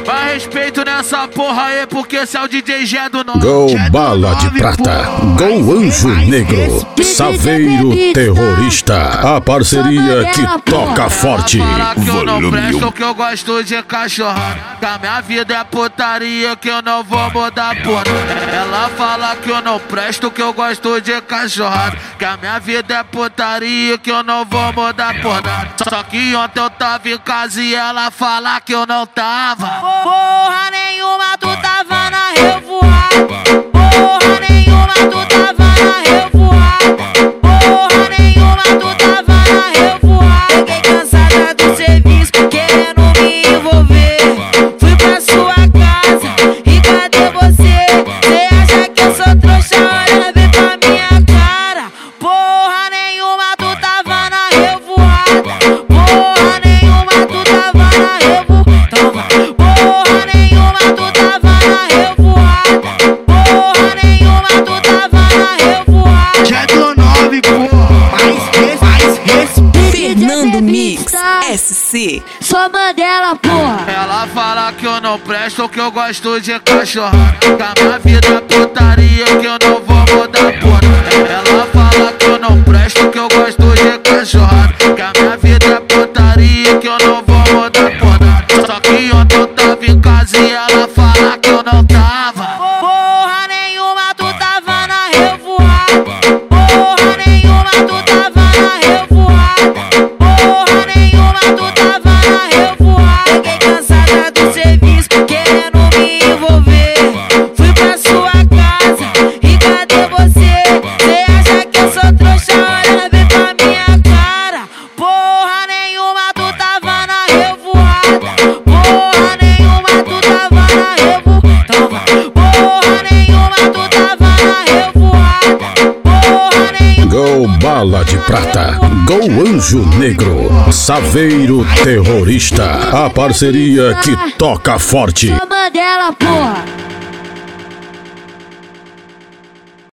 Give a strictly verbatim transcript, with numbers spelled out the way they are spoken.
Mas respeito nessa porra aí, porque esse é o D J G do nome. Gol Bala de Prata, Gol Anjo Negro, Saveiro Terrorista, a parceria que toca forte. Fala que eu não presto, que eu gosto de cachorrada, que a minha vida é putaria, que eu não vou mudar por nada. Ela fala que eu não presto, que eu gosto de cachorrada, que a minha vida é putaria, que eu não vou mudar por nada. Só que ontem eu tava em casa e ela fala que eu não tava. Porra nenhuma, tu tava na revoada. Porra nenhuma, tu tava na revoada. Porra nenhuma, tu tava na revoada. Fiquei cansada do serviço, querendo me envolver. Fui pra sua casa e cadê você? Cê acha que eu sou trouxa? Olha bem pra minha cara. Porra nenhuma, tu tava na revoada. Porra nenhuma, tu tava na revoada. Porra nenhuma, tu tava na revoada. Porra nenhuma, tu tava na revoada. Já do nove, porra. Mais, mais respeito. Fernando Mix S C. Só Mandela, porra. Ela fala que eu não presto, que eu gosto de cachorrada, que a minha vida é putaria, que eu não vou mudar por nada. Ela fala que eu não presto, que eu gosto de cachorrada, que a minha vida é putaria, que eu não vou mudar por nada. Só que ontem eu tava em casa e ela fala que eu não tava. Porra nenhuma, tu tava na revoada. Porra nenhuma, tu tava na revoada. Porra nenhuma, tu tava na revoada. Fiquei cansada do serviço, querendo me envolver. Fui pra sua casa e cadê você? Cê acha que eu sou trouxa? Olha bem pra minha cara. Porra nenhuma, tu tava na revoada. Porra nenhuma, tu tava na revoada. Porra nenhuma, tu tava na revoada. Porra nenhuma. Gol Bala de Prata, Gol Anjo Negro, Saveiro Terrorista, a parceria que toca forte. Só Mandela, porra.